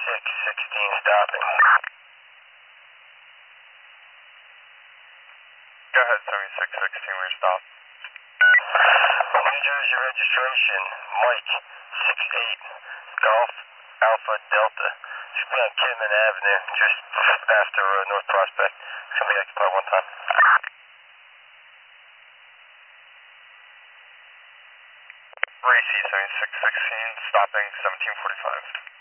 7616 stopping. Go ahead, 7616, we're stopped. New Jersey registration, Mike, 68, Golf, Alpha, Delta. Should be on Kidman Avenue, just after North Prospect. It's going to be occupied one time. Racy, 7616, stopping 1745.